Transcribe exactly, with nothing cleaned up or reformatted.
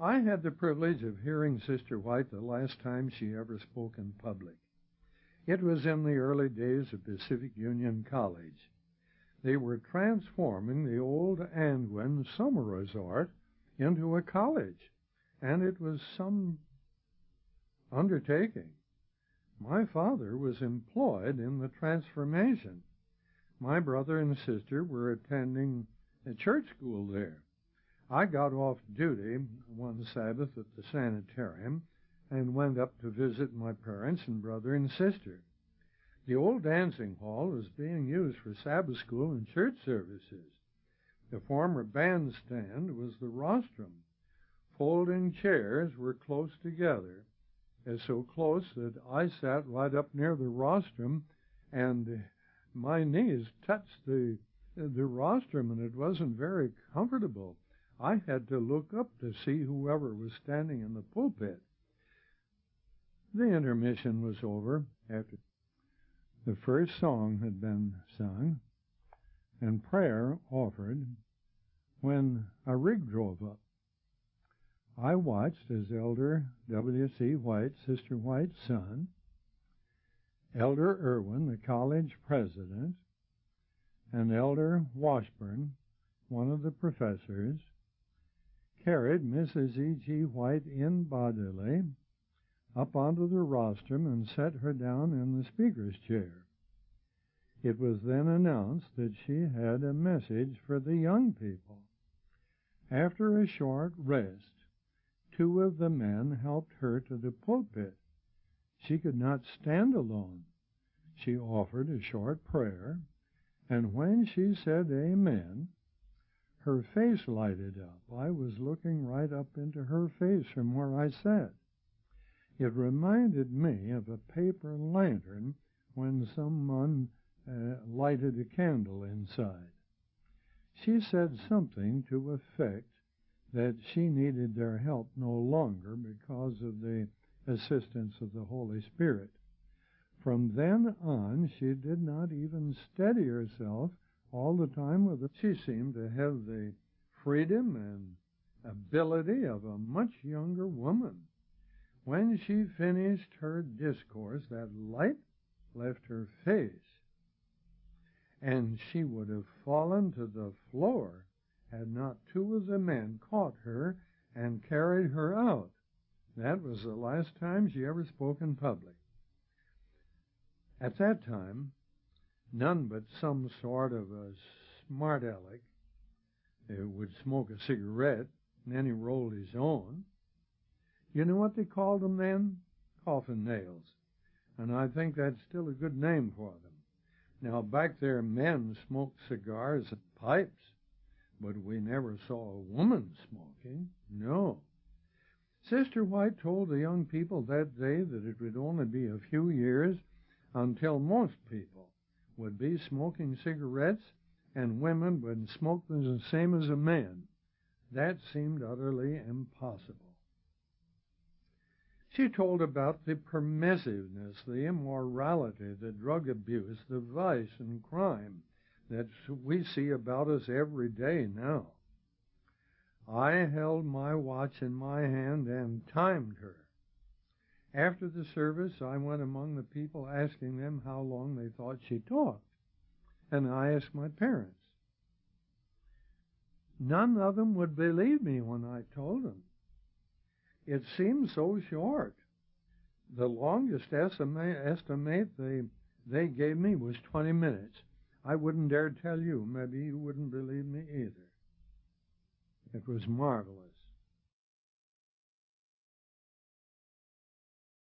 I had the privilege of hearing Sister White the last time she ever spoke in public. It was in the early days of Pacific Union College. They were transforming the old Angwin summer resort into a college, and it was some undertaking. My father was employed in the transformation. My brother and sister were attending a church school there. I got off duty one Sabbath at the sanitarium and went up to visit my parents and brother and sister. The old dancing hall was being used for Sabbath school and church services. The former bandstand was the rostrum. Folding chairs were close together, so close that I sat right up near the rostrum, and my knees touched the the rostrum, and it wasn't very comfortable. I had to look up to see whoever was standing in the pulpit. The intermission was over after the first song had been sung and prayer offered when a rig drove up. I watched as Elder W C White, Sister White's son, Elder Irwin, the college president, and Elder Washburn, one of the professors, carried Missus E G White in bodily up onto the rostrum and set her down in the speaker's chair. It was then announced that she had a message for the young people. After a short rest, two of the men helped her to the pulpit. She could not stand alone. She offered a short prayer, and when she said amen, her face lighted up. I was looking right up into her face from where I sat. It reminded me of a paper lantern when someone uh, lighted a candle inside. She said something to the effect that she needed their help no longer because of the assistance of the Holy Spirit. From then on, she did not even steady herself all the time with it. She seemed to have the freedom and ability of a much younger woman. When she finished her discourse, that light left her face, and she would have fallen to the floor had not two of the men caught her and carried her out. That was the last time she ever spoke in public. At that time, none but some sort of a smart aleck would smoke a cigarette, and then he rolled his own. You know what they called them then? Coffin nails. And I think that's still a good name for them. Now, back there, men smoked cigars and pipes, but we never saw a woman smoking. No. Sister White told the young people that day that it would only be a few years until most people would be smoking cigarettes and women would smoke the same as a man. That seemed utterly impossible. She told about the permissiveness, the immorality, the drug abuse, the vice and crime that we see about us every day now. I held my watch in my hand and timed her. After the service, I went among the people asking them how long they thought she talked, and I asked my parents. None of them would believe me when I told them. It seemed so short. The longest estimate, estimate they, they gave me was twenty minutes. I wouldn't dare tell you. Maybe you wouldn't believe me either. It was marvelous.